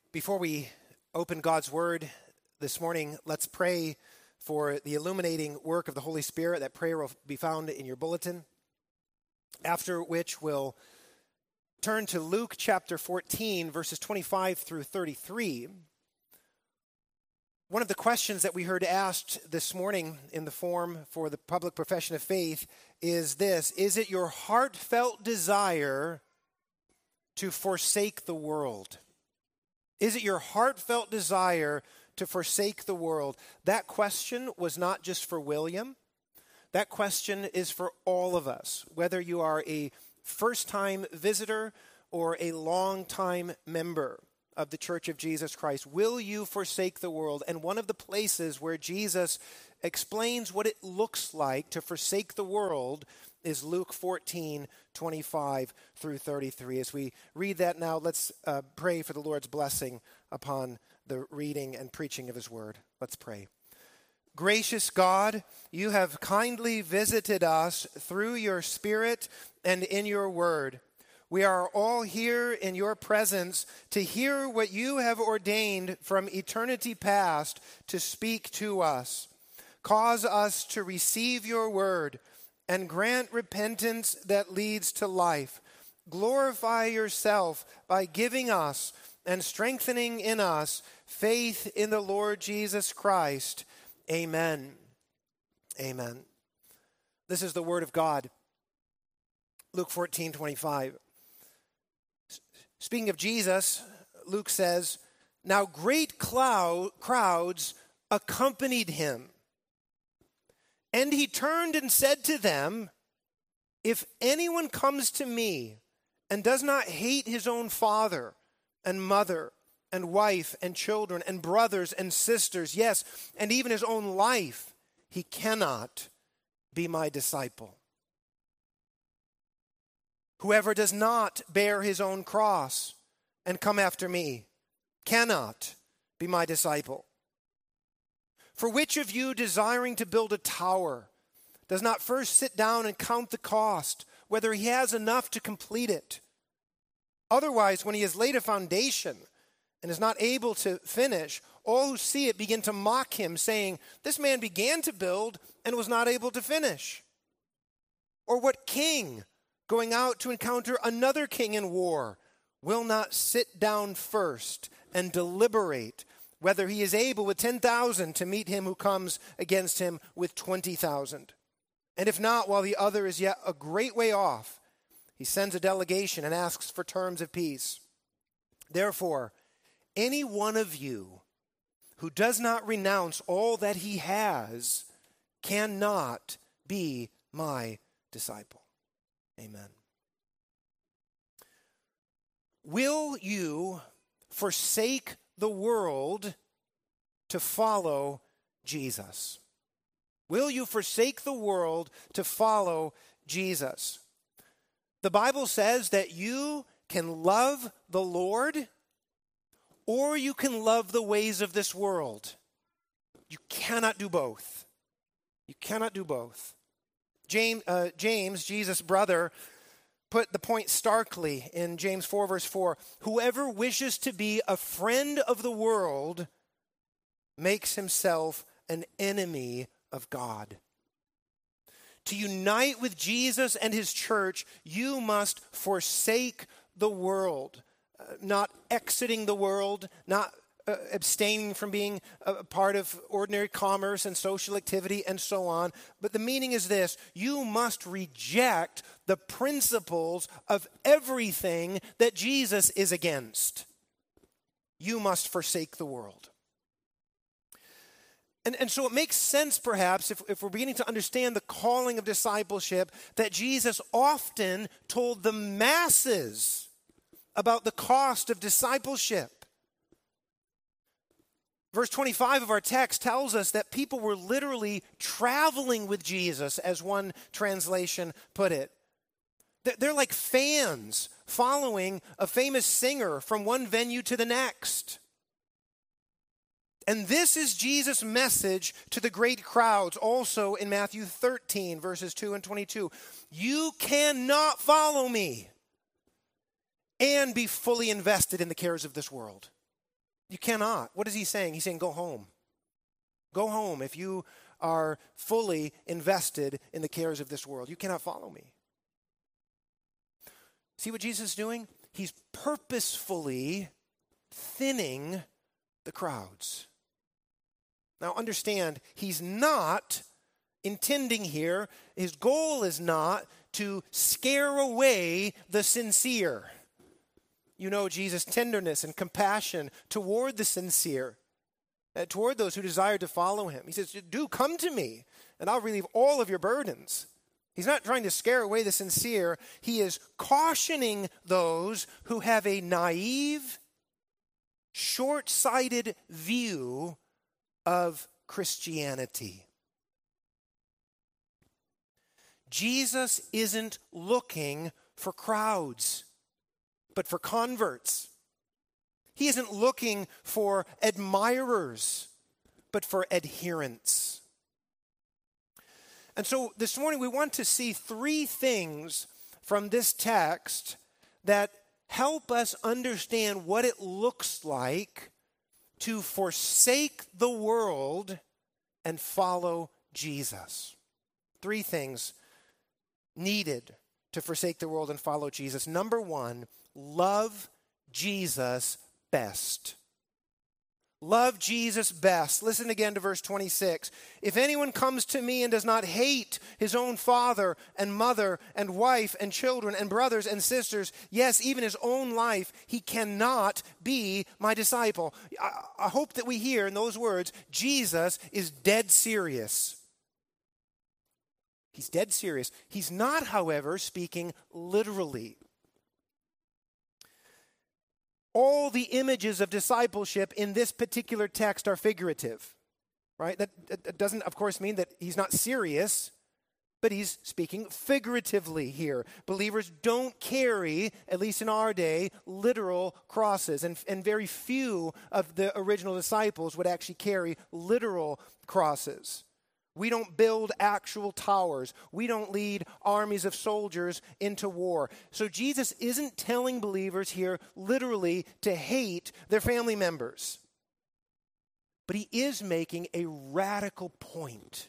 Before we open God's Word this morning, let's pray for the illuminating work of the Holy Spirit. That prayer will be found in your bulletin. After which we'll turn to Luke chapter 14, verses 25 through 33. One of the questions that we heard asked this morning in the form for the public profession of faith is this: is it your heartfelt desire to forsake the world? Is it your heartfelt desire to forsake the world? That question was not just for William. That question is for all of us, whether you are a first-time visitor or a long-time member of the Church of Jesus Christ. Will you forsake the world? And one of the places where Jesus explains what it looks like to forsake the world is Luke 14, 25 through 33. As we read that now, let's pray for the Lord's blessing upon the reading and preaching of his word. Let's pray. Gracious God, you have kindly visited us through your Spirit and in your word. We are all here in your presence to hear what you have ordained from eternity past to speak to us. Cause us to receive your word and grant repentance that leads to life. Glorify yourself by giving us and strengthening in us faith in the Lord Jesus Christ. Amen. Amen. This is the word of God. Luke 14, 25. Speaking of Jesus, Luke says, now great crowds accompanied him. And he turned and said to them, if anyone comes to me and does not hate his own father and mother and wife and children and brothers and sisters, yes, and even his own life, he cannot be my disciple. Whoever does not bear his own cross and come after me cannot be my disciple. For which of you, desiring to build a tower, does not first sit down and count the cost, whether he has enough to complete it? Otherwise, when he has laid a foundation and is not able to finish, all who see it begin to mock him, saying, this man began to build and was not able to finish. Or what king, going out to encounter another king in war, will not sit down first and deliberate whether he is able with 10,000 to meet him who comes against him with 20,000? And if not, while the other is yet a great way off, he sends a delegation and asks for terms of peace. Therefore, any one of you who does not renounce all that he has cannot be my disciple. Amen. Will you forsake the world to follow Jesus? Will you forsake the world to follow Jesus? The Bible says that you can love the Lord or you can love the ways of this world. You cannot do both. You cannot do both. James, Jesus' brother, put the point starkly in James 4, verse 4. Whoever wishes to be a friend of the world makes himself an enemy of God. To unite with Jesus and his church, you must forsake the world. Not exiting the world, not abstaining from being a part of ordinary commerce and social activity and so on. But the meaning is this: you must reject the principles of everything that Jesus is against. You must forsake the world. And so it makes sense, perhaps, if we're beginning to understand the calling of discipleship, that Jesus often told the masses about the cost of discipleship. Verse 25 of our text tells us that people were literally traveling with Jesus, as one translation put it. They're like fans following a famous singer from one venue to the next. And this is Jesus' message to the great crowds, also in Matthew 13, verses 2 and 22. You cannot follow me and be fully invested in the cares of this world. You cannot. What is he saying? He's saying, go home. Go home if you are fully invested in the cares of this world. You cannot follow me. See what Jesus is doing? He's purposefully thinning the crowds. Now understand, he's not intending here, his goal is not to scare away the sincere. You know Jesus' tenderness and compassion toward the sincere, toward those who desire to follow him. He says, do come to me, and I'll relieve all of your burdens. He's not trying to scare away the sincere. He is cautioning those who have a naive, short-sighted view of Christianity. Jesus isn't looking for crowds, but for converts. He isn't looking for admirers, but for adherents. And so this morning we want to see three things from this text that help us understand what it looks like to forsake the world and follow Jesus. Three things needed to forsake the world and follow Jesus. Number one, love Jesus best. Love Jesus best. Listen again to verse 26. If anyone comes to me and does not hate his own father and mother and wife and children and brothers and sisters, yes, even his own life, he cannot be my disciple. I hope that we hear in those words, Jesus is dead serious. He's dead serious. He's not, however, speaking literally. All the images of discipleship in this particular text are figurative, right? That doesn't, of course, mean that he's not serious, but he's speaking figuratively here. Believers don't carry, at least in our day, literal crosses, and very few of the original disciples would actually carry literal crosses. We don't build actual towers. We don't lead armies of soldiers into war. So Jesus isn't telling believers here literally to hate their family members. But he is making a radical point.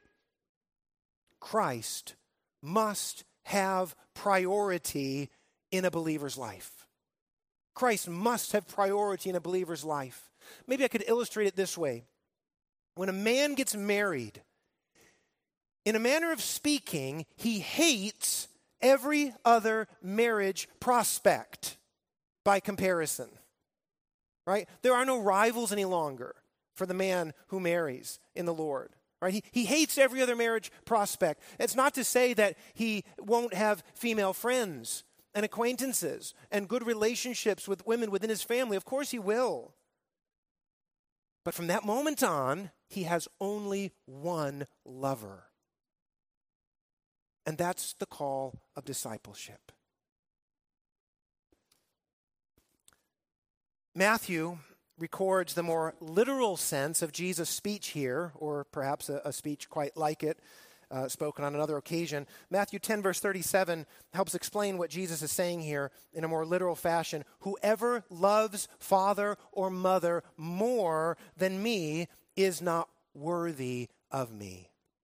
Christ must have priority in a believer's life. Christ must have priority in a believer's life. Maybe I could illustrate it this way. When a man gets married, in a manner of speaking, he hates every other marriage prospect by comparison, right? There are no rivals any longer for the man who marries in the Lord, right? He hates every other marriage prospect. It's not to say that he won't have female friends and acquaintances and good relationships with women within his family. Of course he will. But from that moment on, he has only one lover. And that's the call of discipleship. Matthew records the more literal sense of Jesus' speech here, or perhaps a speech quite like it, spoken on another occasion. Matthew 10, verse 37 helps explain what Jesus is saying here in a more literal fashion. Whoever loves father or mother more than me is not worthy of me.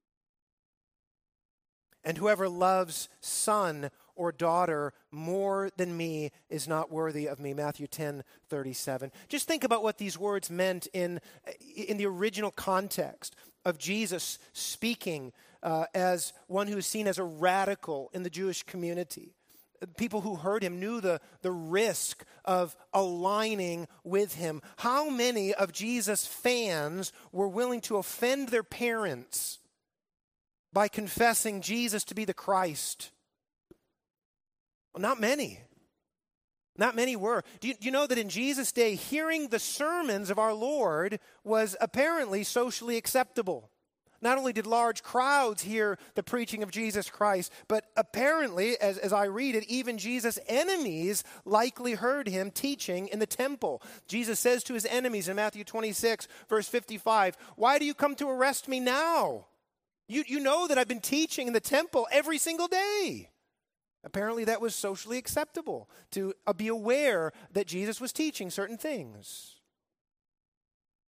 And whoever loves son or daughter more than me is not worthy of me. Matthew 10:37. Just think about what these words meant in the original context of Jesus speaking as one who is seen as a radical in the Jewish community. People who heard him knew the risk of aligning with him. How many of Jesus' fans were willing to offend their parents by confessing Jesus to be the Christ? Well, not many. Not many were. Do you know that in Jesus' day, hearing the sermons of our Lord was apparently socially acceptable? Not only did large crowds hear the preaching of Jesus Christ, but apparently, as I read it, even Jesus' enemies likely heard him teaching in the temple. Jesus says to his enemies in Matthew 26, verse 55, "Why do you come to arrest me now? You know that I've been teaching in the temple every single day." Apparently that was socially acceptable to be aware that Jesus was teaching certain things.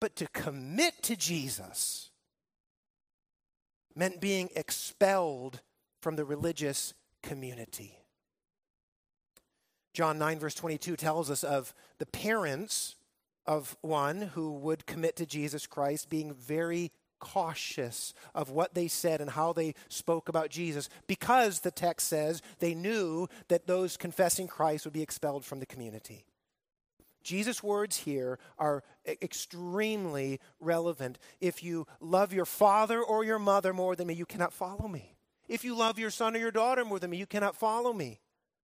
But to commit to Jesus meant being expelled from the religious community. John 9, verse 22 tells us of the parents of one who would commit to Jesus Christ being very cautious of what they said and how they spoke about Jesus, because the text says they knew that those confessing Christ would be expelled from the community. Jesus' words here are extremely relevant. If you love your father or your mother more than me, you cannot follow me. If you love your son or your daughter more than me, you cannot follow me.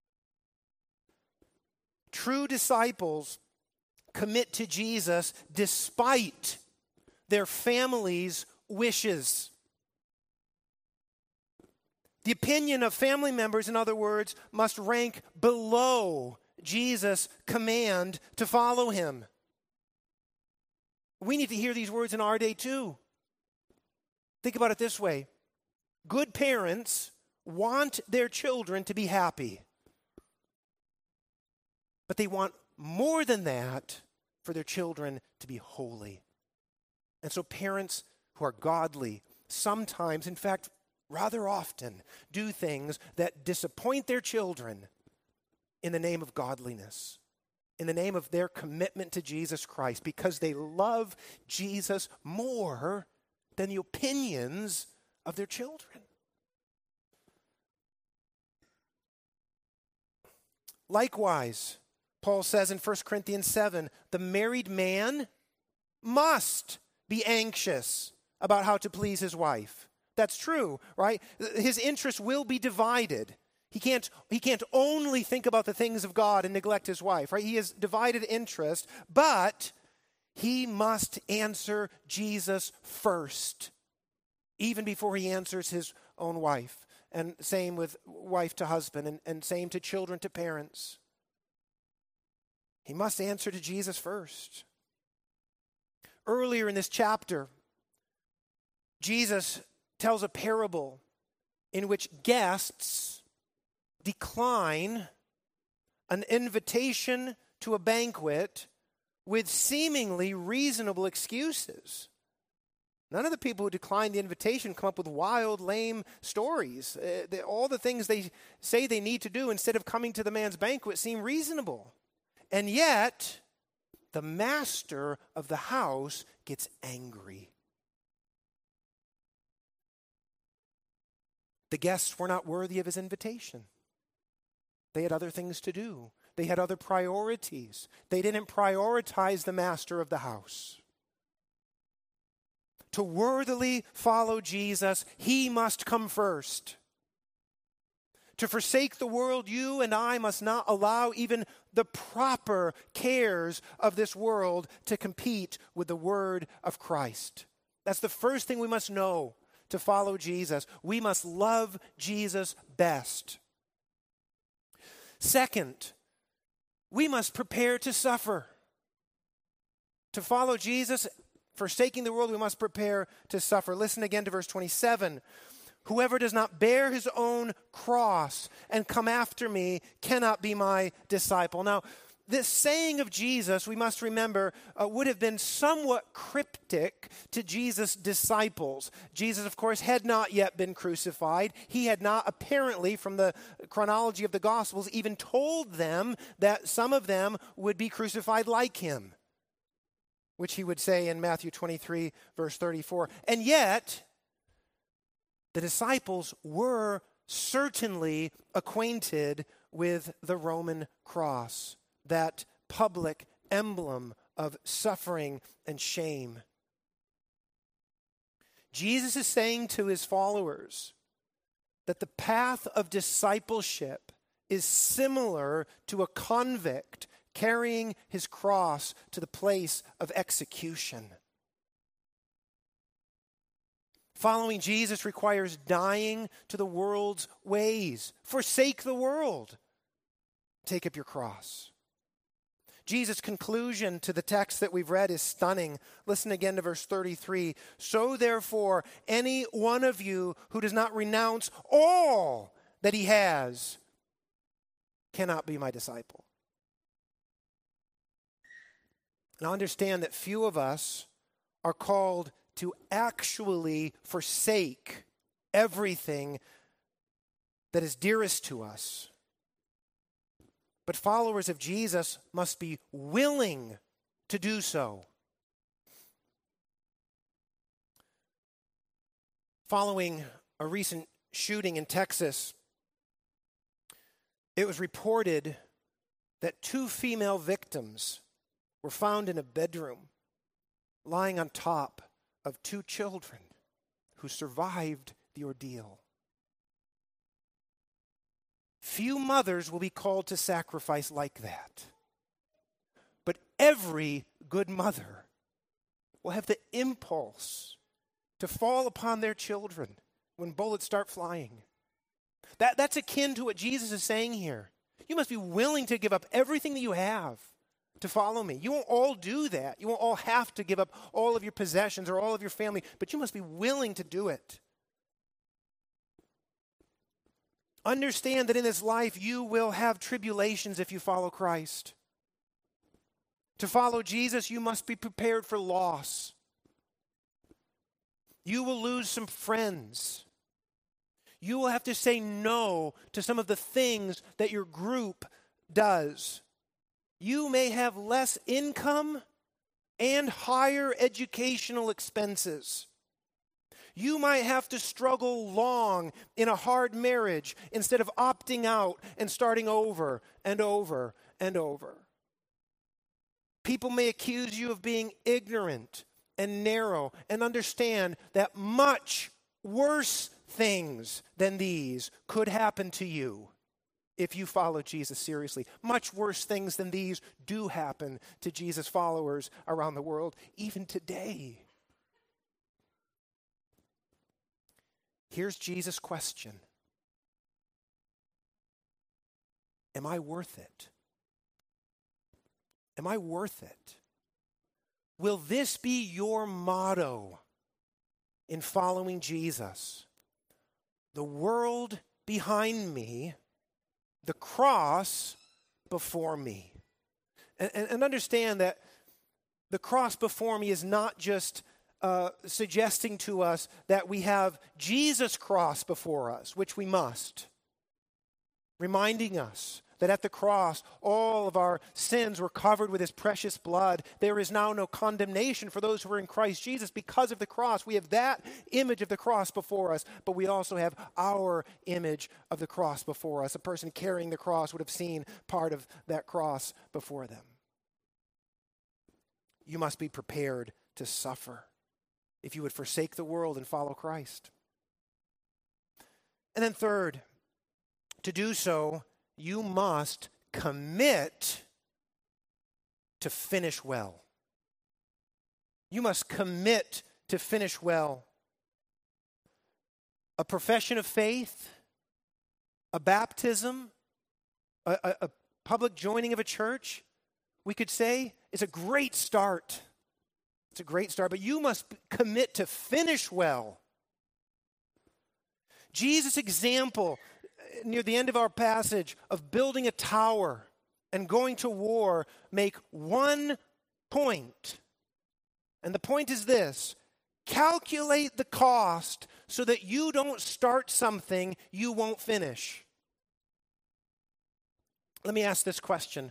True disciples commit to Jesus despite their family's wishes. The opinion of family members, in other words, must rank below Jesus' command to follow him. We need to hear these words in our day too. Think about it this way. Good parents want their children to be happy. But they want more than that for their children to be holy. And so parents who are godly sometimes, in fact, rather often, do things that disappoint their children in the name of godliness, in the name of their commitment to Jesus Christ, because they love Jesus more than the opinions of their children. Likewise, Paul says in 1 Corinthians 7, the married man must be anxious about how to please his wife. That's true, right? His interest will be divided. He can't only think about the things of God and neglect his wife, right? He has divided interest, but he must answer Jesus first, even before he answers his own wife. And same with wife to husband, and same to children to parents. He must answer to Jesus first. Earlier in this chapter, Jesus tells a parable in which guests decline an invitation to a banquet with seemingly reasonable excuses. None of the people who decline the invitation come up with wild, lame stories. All the things they say they need to do instead of coming to the man's banquet seem reasonable. And yet, the master of the house gets angry. The guests were not worthy of his invitation. They had other things to do. They had other priorities. They didn't prioritize the master of the house. To worthily follow Jesus, he must come first. To forsake the world, you and I must not allow even the proper cares of this world to compete with the word of Christ. That's the first thing we must know to follow Jesus. We must love Jesus best. Second, we must prepare to suffer. To follow Jesus, forsaking the world, we must prepare to suffer. Listen again to verse 27. Whoever does not bear his own cross and come after me cannot be my disciple. Now, this saying of Jesus, we must remember, would have been somewhat cryptic to Jesus' disciples. Jesus, of course, had not yet been crucified. He had not, apparently, from the chronology of the Gospels, even told them that some of them would be crucified like him, which he would say in Matthew 23, verse 34. And yet, the disciples were certainly acquainted with the Roman cross, that public emblem of suffering and shame. Jesus is saying to his followers that the path of discipleship is similar to a convict carrying his cross to the place of execution. Following Jesus requires dying to the world's ways. Forsake the world. Take up your cross. Jesus' conclusion to the text that we've read is stunning. Listen again to verse 33. So therefore, any one of you who does not renounce all that he has cannot be my disciple. Now understand that few of us are called to actually forsake everything that is dearest to us. But followers of Jesus must be willing to do so. Following a recent shooting in Texas, it was reported that 2 female victims were found in a bedroom lying on top of 2 children who survived the ordeal. Few mothers will be called to sacrifice like that. But every good mother will have the impulse to fall upon their children when bullets start flying. That's akin to what Jesus is saying here. You must be willing to give up everything that you have to follow me. You won't all do that. You won't all have to give up all of your possessions or all of your family, but you must be willing to do it. Understand that in this life you will have tribulations if you follow Christ. To follow Jesus, you must be prepared for loss. You will lose some friends. You will have to say no to some of the things that your group does. You may have less income and higher educational expenses. You might have to struggle long in a hard marriage instead of opting out and starting over and over and over. People may accuse you of being ignorant and narrow, and understand that much worse things than these could happen to you if you follow Jesus seriously. Much worse things than these do happen to Jesus followers around the world, even today. Here's Jesus' question. Am I worth it? Am I worth it? Will this be your motto in following Jesus? The world behind me, the cross before me. And understand that the cross before me is not just suggesting to us that we have Jesus' cross before us, which we must. Reminding us that at the cross, all of our sins were covered with his precious blood. There is now no condemnation for those who are in Christ Jesus because of the cross. We have that image of the cross before us, but we also have our image of the cross before us. A person carrying the cross would have seen part of that cross before them. You must be prepared to suffer if you would forsake the world and follow Christ. And then third, to do so, you must commit to finish well. You must commit to finish well. A profession of faith, a baptism, a public joining of a church, we could say, is a great start. It's a great start, but you must commit to finish well. Jesus' example near the end of our passage of building a tower and going to war make one point. And the point is this: calculate the cost so that you don't start something you won't finish. Let me ask this question.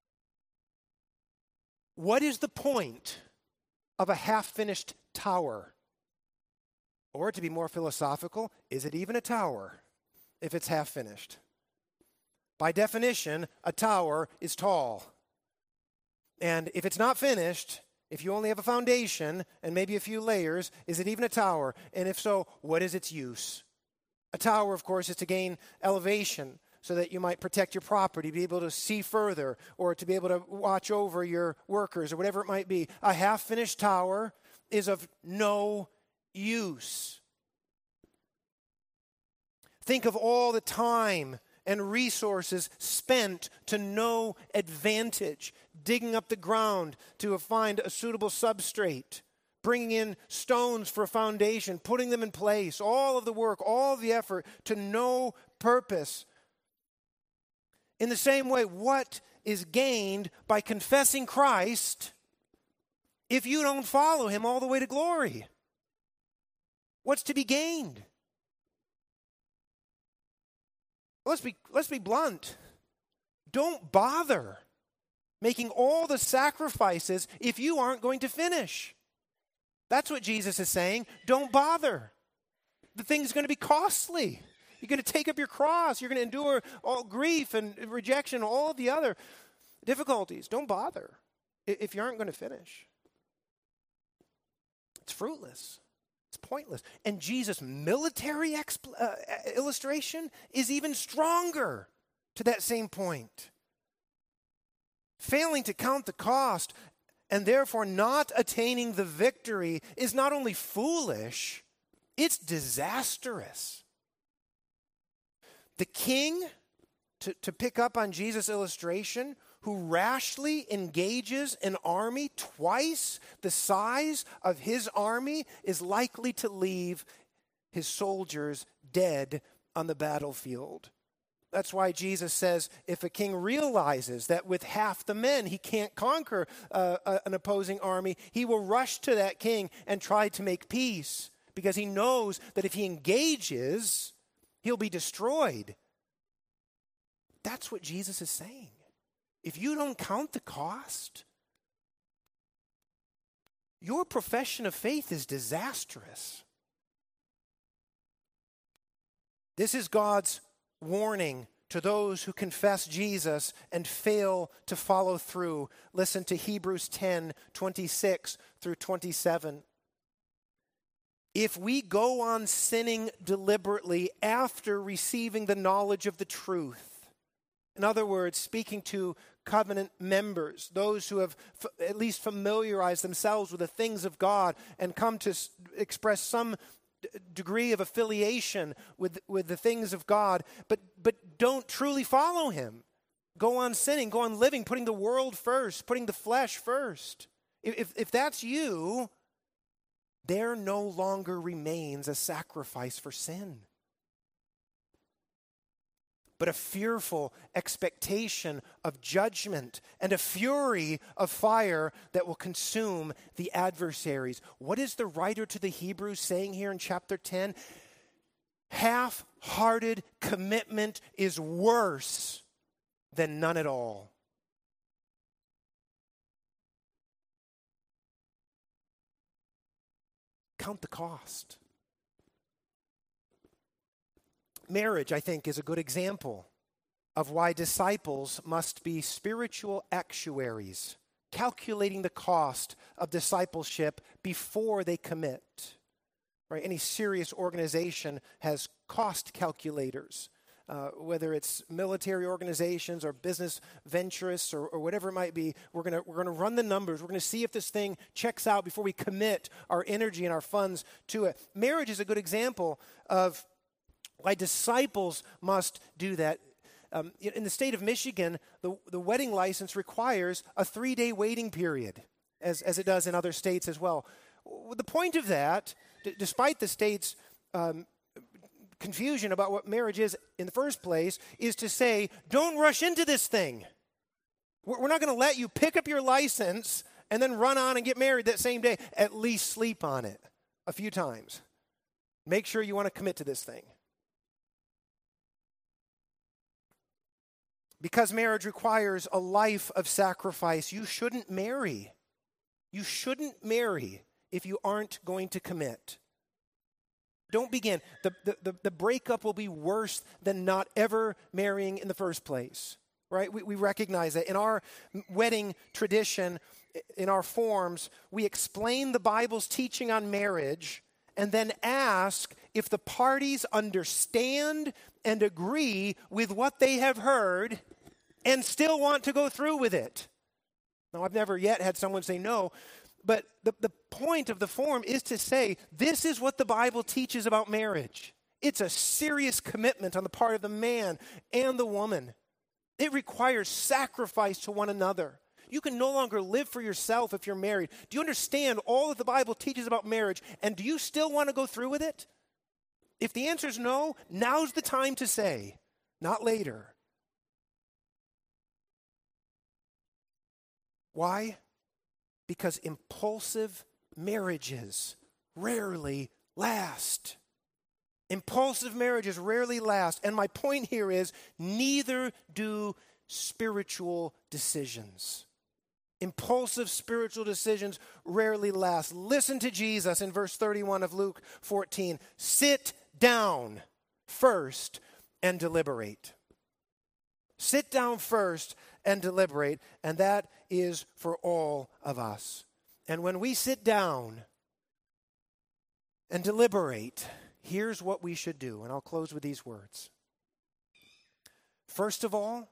What is the point of a half-finished tower? Or to be more philosophical, is it even a tower if it's half finished? By definition, a tower is tall. And if it's not finished, if you only have a foundation and maybe a few layers, is it even a tower? And if so, what is its use? A tower, of course, is to gain elevation so that you might protect your property, be able to see further, or to be able to watch over your workers, or whatever it might be. A half-finished tower is of no use. Think of all the time and resources spent to no advantage, digging up the ground to find a suitable substrate, bringing in stones for a foundation, putting them in place, all of the work, all of the effort to no purpose. In the same way, what is gained by confessing Christ if you don't follow him all the way to glory? What's to be gained? Let's be blunt. Don't bother making all the sacrifices if you aren't going to finish. That's what Jesus is saying. Don't bother. The thing's going to be costly. You're going to take up your cross. You're going to endure all grief and rejection, all of the other difficulties. Don't bother if you aren't going to finish. It's fruitless. It's pointless. And Jesus' military illustration is even stronger to that same point. Failing to count the cost and therefore not attaining the victory is not only foolish, it's disastrous. The king, to pick up on Jesus' illustration, who rashly engages an army twice the size of his army is likely to leave his soldiers dead on the battlefield. That's why Jesus says if a king realizes that with half the men he can't conquer an opposing army, he will rush to that king and try to make peace because he knows that if he engages, he'll be destroyed. That's what Jesus is saying. If you don't count the cost, your profession of faith is disastrous. This is God's warning to those who confess Jesus and fail to follow through. Listen to Hebrews 10:26 through 27. If we go on sinning deliberately after receiving the knowledge of the truth, in other words, speaking to covenant members, those who have at least familiarized themselves with the things of God and come to express some degree of affiliation with the things of God, but don't truly follow him. Go on sinning, go on living, putting the world first, putting the flesh first. If that's you, there no longer remains a sacrifice for sin, but a fearful expectation of judgment and a fury of fire that will consume the adversaries. What is the writer to the Hebrews saying here in chapter 10? Half-hearted commitment is worse than none at all. Count the cost. Marriage, I think, is a good example of why disciples must be spiritual actuaries, calculating the cost of discipleship before they commit. Right? Any serious organization has cost calculators, whether it's military organizations or business venturists or whatever it might be. We're gonna run the numbers. We're gonna see if this thing checks out before we commit our energy and our funds to it. Marriage is a good example of why disciples must do that. In the state of Michigan, the wedding license requires a 3-day waiting period, as it does in other states as well. The point of that, despite the state's confusion about what marriage is in the first place, is to say, don't rush into this thing. We're not going to let you pick up your license and then run on and get married that same day. At least sleep on it a few times. Make sure you want to commit to this thing. Because marriage requires a life of sacrifice, you shouldn't marry. You shouldn't marry if you aren't going to commit. Don't begin. The breakup will be worse than not ever marrying in the first place. Right? We recognize that. In our wedding tradition, in our forms, we explain the Bible's teaching on marriage and then ask if the parties understand and agree with what they have heard and still want to go through with it. Now, I've never yet had someone say no, but the point of the form is to say, this is what the Bible teaches about marriage. It's a serious commitment on the part of the man and the woman. It requires sacrifice to one another. You can no longer live for yourself if you're married. Do you understand all that the Bible teaches about marriage, and do you still want to go through with it? If the answer is no, now's the time to say, not later. Why? Because impulsive marriages rarely last. Impulsive marriages rarely last. And my point here is, neither do spiritual decisions. Impulsive spiritual decisions rarely last. Listen to Jesus in verse 31 of Luke 14. Sit down first and deliberate. Sit down first and deliberate, and that is for all of us. And when we sit down and deliberate, here's what we should do, and I'll close with these words. First of all,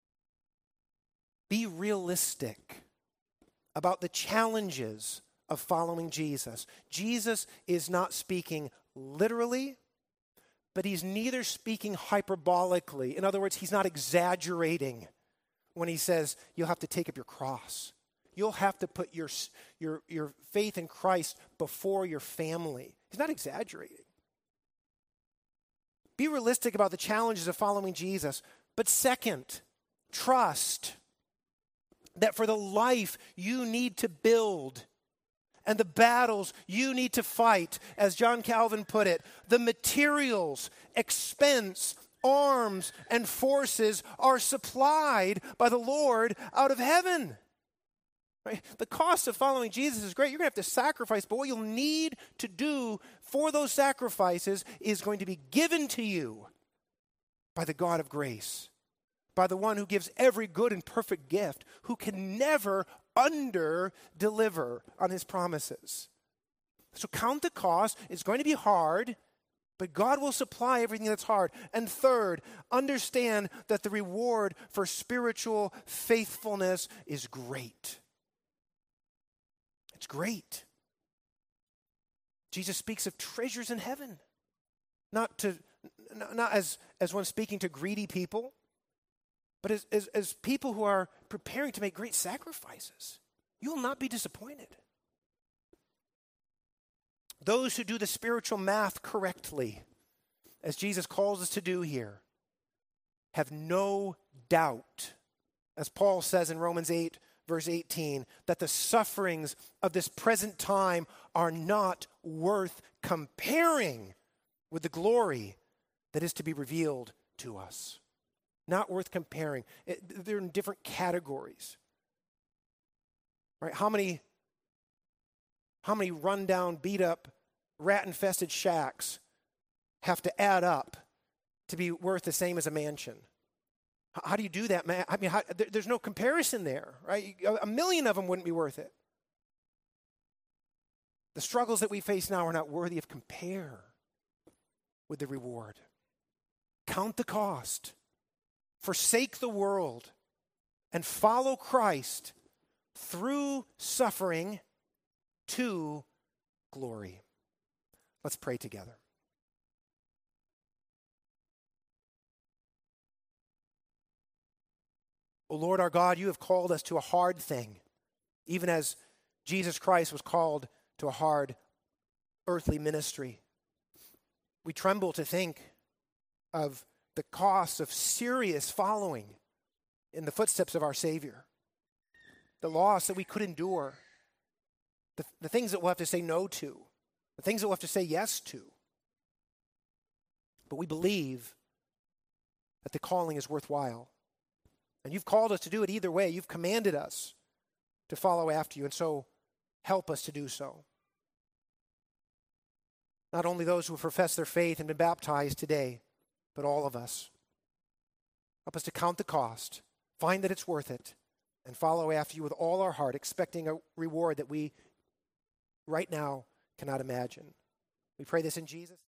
be realistic about the challenges of following Jesus. Jesus is not speaking literally, but he's neither speaking hyperbolically. In other words, he's not exaggerating when he says you'll have to take up your cross. You'll have to put your faith in Christ before your family. He's not exaggerating. Be realistic about the challenges of following Jesus. But second, trust that for the life you need to build and the battles you need to fight, as John Calvin put it, the materials, expense, arms, and forces are supplied by the Lord out of heaven. Right? The cost of following Jesus is great. You're going to have to sacrifice, but what you'll need to do for those sacrifices is going to be given to you by the God of grace, by the one who gives every good and perfect gift, who can never under-deliver on his promises. So count the cost. It's going to be hard, but God will supply everything that's hard. And third, understand that the reward for spiritual faithfulness is great. It's great. Jesus speaks of treasures in heaven, not as one speaking to greedy people, but as people who are preparing to make great sacrifices. You will not be disappointed. Those who do the spiritual math correctly, as Jesus calls us to do here, have no doubt, as Paul says in Romans 8, verse 18, that the sufferings of this present time are not worth comparing with the glory that is to be revealed to us. Not worth comparing. They're in different categories. Right? How many rundown, beat up, rat-infested shacks have to add up to be worth the same as a mansion? How do you do that, man? I mean, there's no comparison there, right? A million of them wouldn't be worth it. The struggles that we face now are not worthy of compare with the reward. Count the cost. Forsake the world and follow Christ through suffering to glory. Let's pray together. O Lord our God, you have called us to a hard thing, even as Jesus Christ was called to a hard earthly ministry. We tremble to think of the cost of serious following in the footsteps of our Savior, the loss that we could endure, the things that we'll have to say no to, the things that we'll have to say yes to. But we believe that the calling is worthwhile. And you've called us to do it either way. You've commanded us to follow after you, and so help us to do so. Not only those who have professed their faith and been baptized today, but all of us. Help us to count the cost, find that it's worth it, and follow after you with all our heart, expecting a reward that we right now cannot imagine. We pray this in Jesus' name.